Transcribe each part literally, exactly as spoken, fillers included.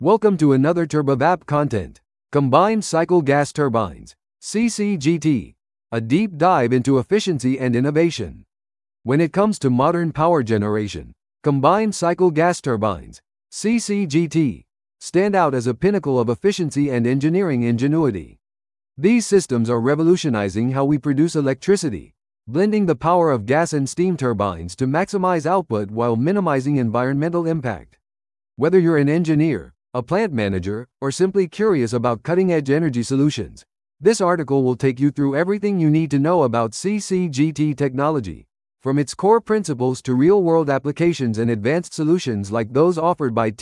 Welcome to another TurboVap content. Combined Cycle Gas Turbines, C C G T, a deep dive into efficiency and innovation. When it comes to modern power generation, combined cycle gas turbines, C C G T, stand out as a pinnacle of efficiency and engineering ingenuity. These systems are revolutionizing how we produce electricity, blending the power of gas and steam turbines to maximize output while minimizing environmental impact. Whether you're an engineer, a plant manager, or simply curious about cutting-edge energy solutions, this article will take you through everything you need to know about C C G T technology, from its core principles to real-world applications and advanced solutions like those offered by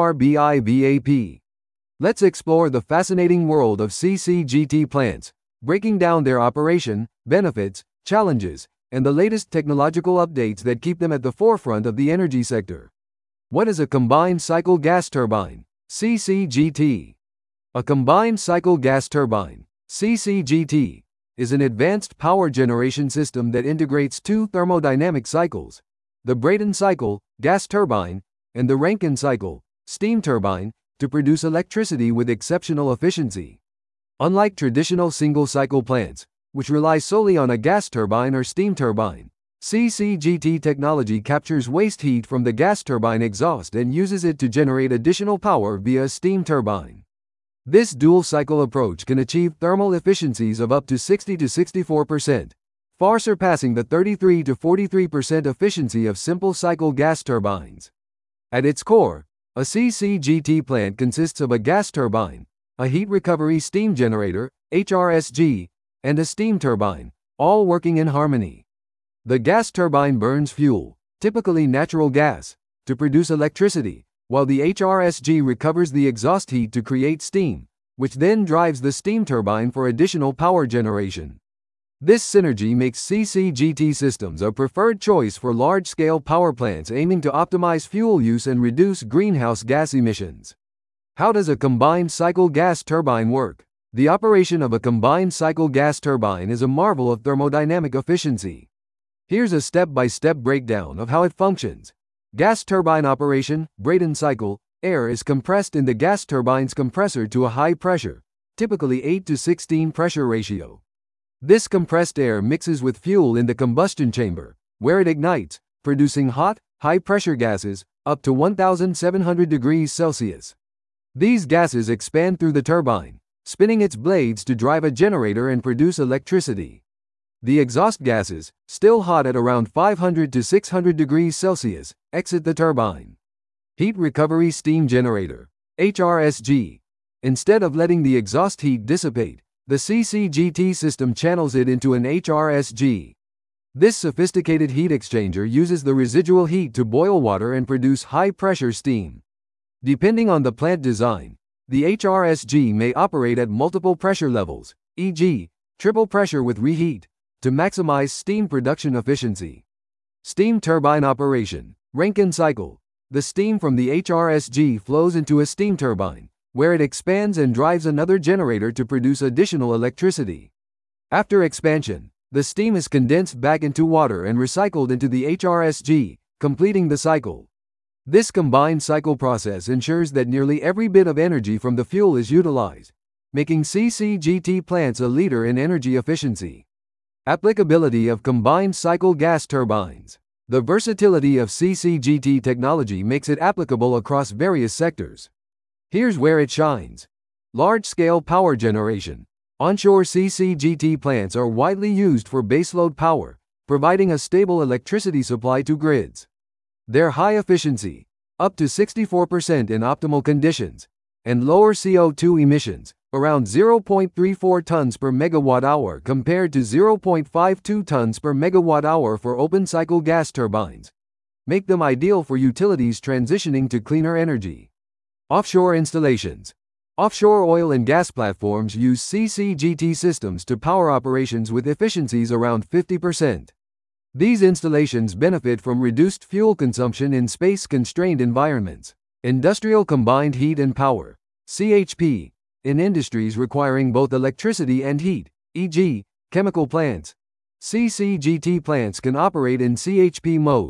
TurboVap. Let's explore the fascinating world of C C G T plants, breaking down their operation, benefits, challenges, and the latest technological updates that keep them at the forefront of the energy sector. What is a combined cycle gas turbine, C C G T? A combined cycle gas turbine, C C G T, is an advanced power generation system that integrates two thermodynamic cycles, the Brayton cycle, gas turbine, and the Rankine cycle, steam turbine, to produce electricity with exceptional efficiency. Unlike traditional single-cycle plants, which rely solely on a gas turbine or steam turbine, C C G T technology captures waste heat from the gas turbine exhaust and uses it to generate additional power via a steam turbine. This dual-cycle approach can achieve thermal efficiencies of up to sixty to sixty-four percent, far surpassing the thirty-three to forty-three percent efficiency of simple-cycle gas turbines. At its core, a C C G T plant consists of a gas turbine, a heat recovery steam generator, H R S G, and a steam turbine, all working in harmony. The gas turbine burns fuel, typically natural gas, to produce electricity, while the H R S G recovers the exhaust heat to create steam, which then drives the steam turbine for additional power generation. This synergy makes C C G T systems a preferred choice for large-scale power plants aiming to optimize fuel use and reduce greenhouse gas emissions. How does a combined cycle gas turbine work? The operation of a combined cycle gas turbine is a marvel of thermodynamic efficiency. Here's a step-by-step breakdown of how it functions. Gas turbine operation, Brayton cycle. Air is compressed in the gas turbine's compressor to a high pressure, typically eight to sixteen pressure ratio. This compressed air mixes with fuel in the combustion chamber, where it ignites, producing hot, high-pressure gases, up to one thousand seven hundred degrees Celsius. These gases expand through the turbine, spinning its blades to drive a generator and produce electricity. The exhaust gases, still hot at around five hundred to six hundred degrees Celsius, exit the turbine. Heat recovery steam generator, H R S G. Instead of letting the exhaust heat dissipate, the C C G T system channels it into an H R S G. This sophisticated heat exchanger uses the residual heat to boil water and produce high-pressure steam. Depending on the plant design, the H R S G may operate at multiple pressure levels, for example, triple pressure with reheat, to maximize steam production efficiency. Steam turbine operation, Rankine cycle. The steam from the H R S G flows into a steam turbine, where it expands and drives another generator to produce additional electricity. After expansion, the steam is condensed back into water and recycled into the H R S G, completing the cycle. This combined cycle process ensures that nearly every bit of energy from the fuel is utilized, making C C G T plants a leader in energy efficiency. Applicability of combined cycle gas turbines. The versatility of C C G T technology makes it applicable across various sectors. Here's where it shines. Large-scale power generation. Onshore C C G T plants are widely used for baseload power, providing a stable electricity supply to grids. Their high efficiency, up to sixty-four percent in optimal conditions, and lower C O two emissions, around zero point three four tons per megawatt hour compared to zero point five two tons per megawatt hour for open-cycle gas turbines, make them ideal for utilities transitioning to cleaner energy. Offshore installations. Offshore oil and gas platforms use C C G T systems to power operations with efficiencies around fifty percent. These installations benefit from reduced fuel consumption in space-constrained environments. Industrial combined heat and power, C H P. In industries requiring both electricity and heat, for example, chemical plants, C C G T plants can operate in C H P mode,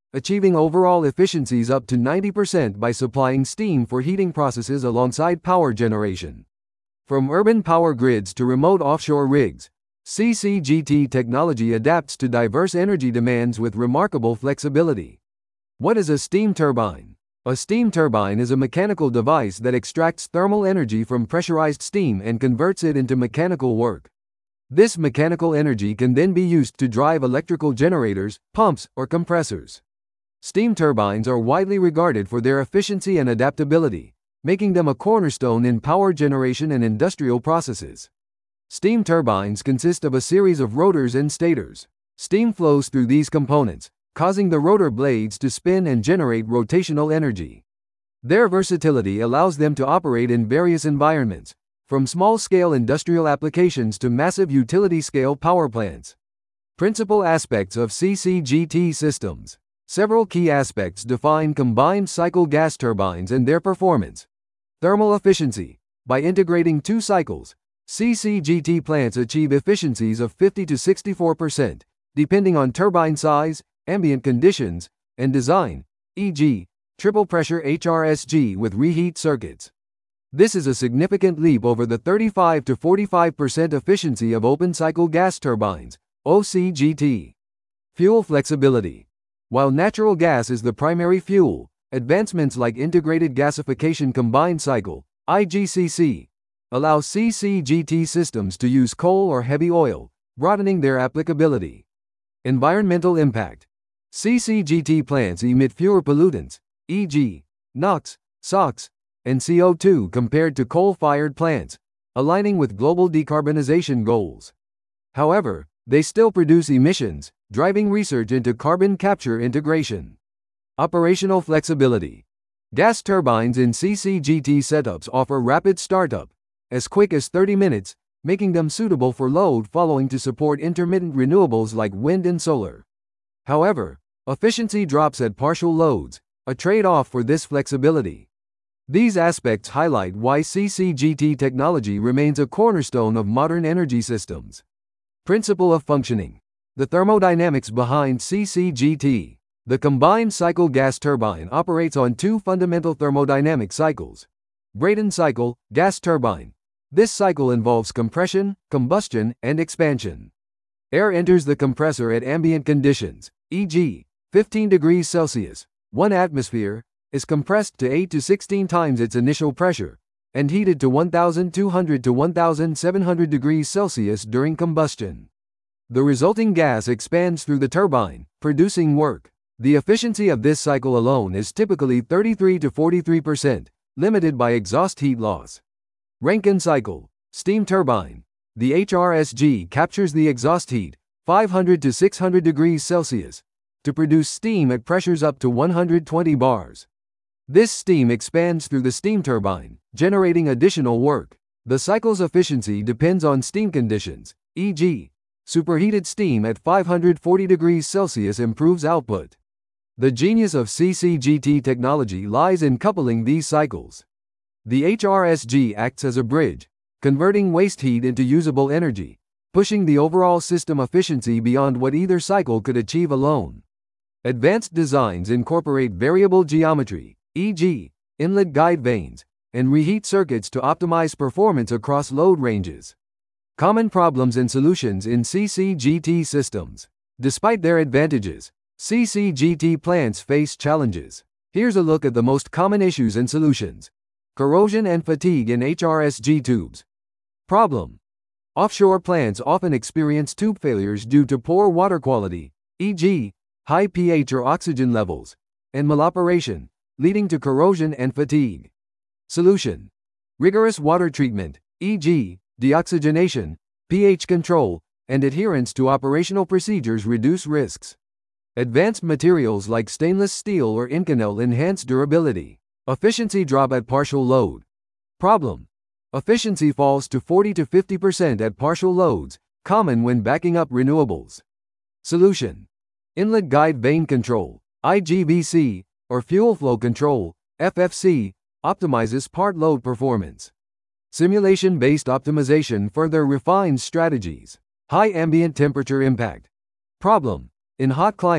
achieving overall efficiencies up to ninety percent by supplying steam for heating processes alongside power generation. From urban power grids to remote offshore rigs, C C G T technology adapts to diverse energy demands with remarkable flexibility. What is a steam turbine? A steam turbine is a mechanical device that extracts thermal energy from pressurized steam and converts it into mechanical work. This mechanical energy can then be used to drive electrical generators, pumps, or compressors. Steam turbines are widely regarded for their efficiency and adaptability, making them a cornerstone in power generation and industrial processes. Steam turbines consist of a series of rotors and stators. Steam flows through these components, causing the rotor blades to spin and generate rotational energy. Their versatility allows them to operate in various environments, from small-scale industrial applications to massive utility-scale power plants. Principal aspects of C C G T systems. Several key aspects define combined cycle gas turbines and their performance. Thermal efficiency. By integrating two cycles, C C G T plants achieve efficiencies of fifty to sixty-four percent, depending on turbine size, ambient conditions, and design, for example, triple pressure H R S G with reheat circuits. This is a significant leap over the thirty-five to forty-five percent efficiency of open-cycle gas turbines, O C G T. Fuel flexibility. While natural gas is the primary fuel, advancements like integrated gasification combined cycle, I G C C, allow C C G T systems to use coal or heavy oil, broadening their applicability. Environmental impact. C C G T plants emit fewer pollutants, for example, NOx, SOx, and C O two compared to coal-fired plants, aligning with global decarbonization goals. However, they still produce emissions, driving research into carbon capture integration. Operational flexibility. Gas turbines in C C G T setups offer rapid startup, as quick as thirty minutes, making them suitable for load following to support intermittent renewables like wind and solar. However, efficiency drops at partial loads, a trade-off for this flexibility. These aspects highlight why C C G T technology remains a cornerstone of modern energy systems. Principle of functioning. The thermodynamics behind C C G T. The combined cycle gas turbine operates on two fundamental thermodynamic cycles. Brayton cycle, gas turbine. This cycle involves compression, combustion, and expansion. Air enters the compressor at ambient conditions, for example, fifteen degrees Celsius, one atmosphere, is compressed to eight to sixteen times its initial pressure, and heated to one thousand two hundred to one thousand seven hundred degrees Celsius during combustion. The resulting gas expands through the turbine, producing work. The efficiency of this cycle alone is typically thirty-three to forty-three percent, limited by exhaust heat loss. Rankine cycle, steam turbine. The H R S G captures the exhaust heat, five hundred to six hundred degrees Celsius, to produce steam at pressures up to one hundred twenty bars. This steam expands through the steam turbine, generating additional work. The cycle's efficiency depends on steam conditions, for example, superheated steam at five hundred forty degrees Celsius improves output. The genius of C C G T technology lies in coupling these cycles. The H R S G acts as a bridge, converting waste heat into usable energy, pushing the overall system efficiency beyond what either cycle could achieve alone. Advanced designs incorporate variable geometry, for example, inlet guide vanes, and reheat circuits to optimize performance across load ranges. Common problems and solutions in C C G T systems. Despite their advantages, C C G T plants face challenges. Here's a look at the most common issues and solutions. Corrosion and fatigue in H R S G tubes. Problem. Offshore plants often experience tube failures due to poor water quality, for example, high pH or oxygen levels, and maloperation, leading to corrosion and fatigue. Solution. Rigorous water treatment, for example, deoxygenation, pH control, and adherence to operational procedures reduce risks. Advanced materials like stainless steel or Inconel enhance durability. Efficiency drop at partial load. Problem. Efficiency falls to forty to fifty percent at partial loads, common when backing up renewables. Solution. Inlet guide vane control, I G V C, or fuel flow control, F F C, optimizes part load performance. Simulation-based optimization further refines strategies. High ambient temperature impact. Problem. In hot climates,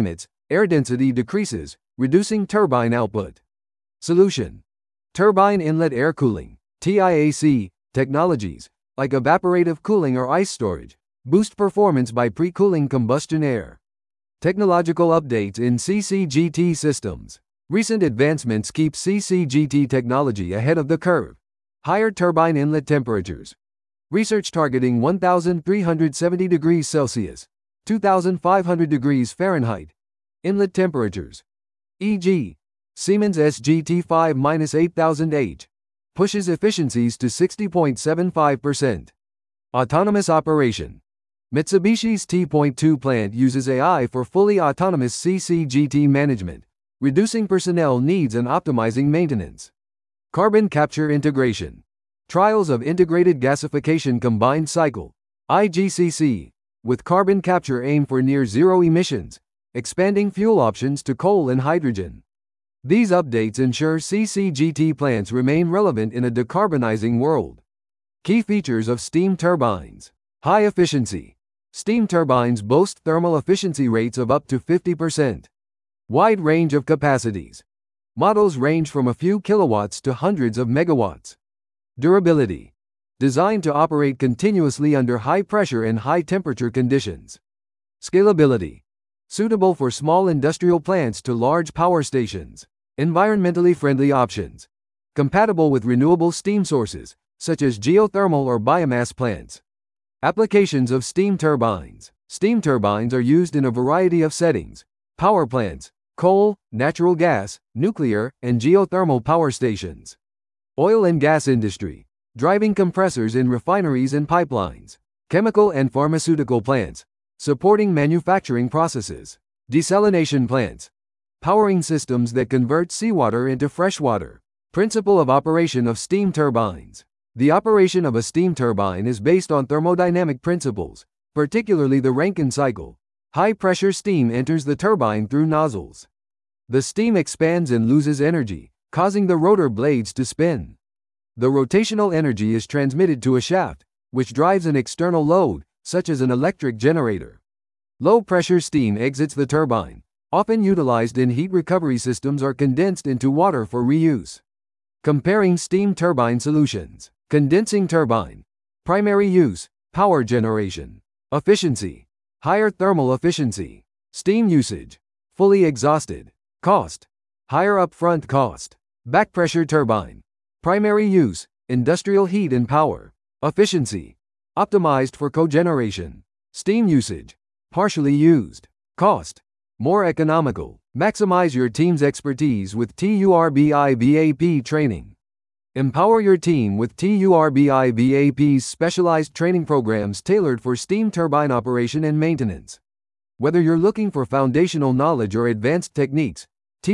air density decreases, reducing turbine output. Solution: turbine inlet air cooling, T I A C, technologies, like evaporative cooling or ice storage, boost performance by pre-cooling combustion air. Technological updates in C C G T systems. Recent advancements keep C C G T technology ahead of the curve. Higher turbine inlet temperatures. Research targeting one thousand three hundred seventy degrees Celsius, two thousand five hundred degrees Fahrenheit. Inlet temperatures. for example, Siemens S G T five eight thousand H pushes efficiencies to sixty point seven five percent. Autonomous operation. Mitsubishi's T two plant uses A I for fully autonomous C C G T management, reducing personnel needs and optimizing maintenance. Carbon capture integration. Trials of integrated gasification combined cycle, I G C C, with carbon capture aim for near zero emissions, expanding fuel options to coal and hydrogen. These updates ensure C C G T plants remain relevant in a decarbonizing world. Key features of steam turbines. High efficiency. Steam turbines boast thermal efficiency rates of up to fifty percent. Wide range of capacities. Models range from a few kilowatts to hundreds of megawatts. Durability. Designed to operate continuously under high pressure and high temperature conditions. Scalability. Suitable for small industrial plants to large power stations. Environmentally friendly options. Compatible with renewable steam sources, such as geothermal or biomass plants. Applications of steam turbines. Steam turbines are used in a variety of settings: power plants, coal, natural gas, nuclear, and geothermal power stations. Oil and gas industry. Driving compressors in refineries and pipelines. Chemical and pharmaceutical plants, supporting manufacturing processes. Desalination plants. Powering systems that convert seawater into freshwater. Principle of operation of steam turbines. The operation of a steam turbine is based on thermodynamic principles, particularly the Rankine cycle. High-pressure steam enters the turbine through nozzles. The steam expands and loses energy, causing the rotor blades to spin. The rotational energy is transmitted to a shaft, which drives an external load, such as an electric generator. Low-pressure steam exits the turbine, often utilized in heat recovery systems or condensed into water for reuse. Comparing steam turbine solutions. Condensing turbine. Primary use, power generation. Efficiency. Higher thermal efficiency. Steam usage. Fully exhausted. Cost. Higher upfront cost. Backpressure turbine. Primary use, industrial heat and power. Efficiency. Optimized for cogeneration. Steam usage. Partially used. Cost. More economical. Maximize your team's expertise with TURBI-VAP training. Empower your team with TURBI-VAP's specialized training programs tailored for steam turbine operation and maintenance. Whether you're looking for foundational knowledge or advanced techniques,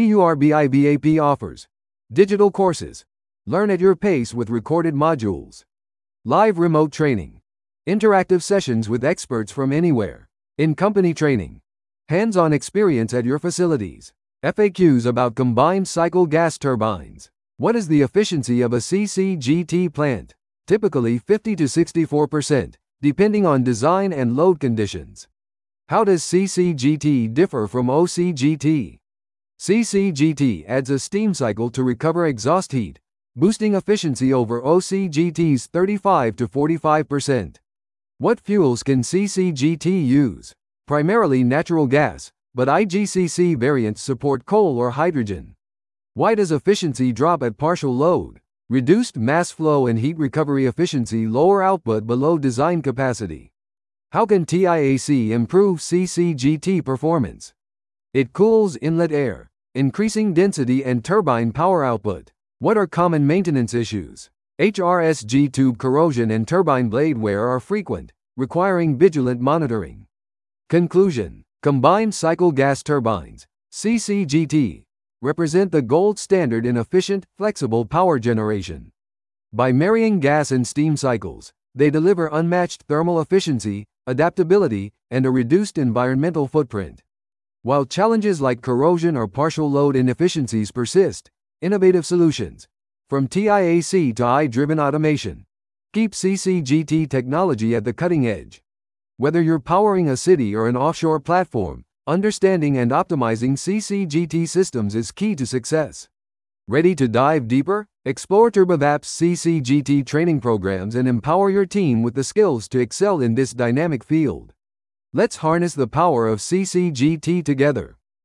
TURBI-VAP offers digital courses. Learn at your pace with recorded modules. Live remote training. Interactive sessions with experts from anywhere. In-company training. Hands-on experience at your facilities. F A Qs about combined cycle gas turbines. What is the efficiency of a C C G T plant? Typically fifty to sixty-four percent, depending on design and load conditions. How does C C G T differ from O C G T? C C G T adds a steam cycle to recover exhaust heat, boosting efficiency over O C G T's thirty-five to forty-five percent. What fuels can C C G T use? Primarily natural gas, but I G C C variants support coal or hydrogen. Why does efficiency drop at partial load? Reduced mass flow and heat recovery efficiency lower output below design capacity. How can T I A C improve C C G T performance? It cools inlet air, increasing density and turbine power output. What are common maintenance issues? H R S G tube corrosion and turbine blade wear are frequent, requiring vigilant monitoring. Conclusion. Combined cycle gas turbines, C C G T, represent the gold standard in efficient, flexible power generation. By marrying gas and steam cycles, they deliver unmatched thermal efficiency, adaptability, and a reduced environmental footprint. While challenges like corrosion or partial load inefficiencies persist, innovative solutions, from T I A C to A I-driven automation, keep C C G T technology at the cutting edge. Whether you're powering a city or an offshore platform, Understanding and optimizing C C G T systems is key to success. Ready to dive deeper? Explore Turbovap's C C G T training programs and empower your team with the skills to excel in this dynamic field. Let's harness the power of C C G T together.